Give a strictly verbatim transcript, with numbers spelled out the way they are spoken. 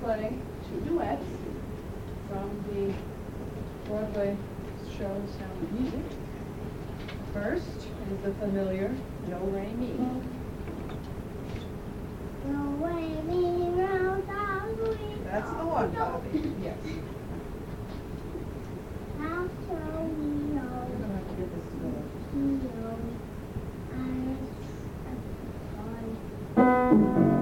play two duets from the Broadway show Sound of Music. First is the familiar Do Re Mi. Do Re Mi Ra Da Re. That's the one, Bobby. Yes. After we know, We're gonna have to get this together. we know, I, I,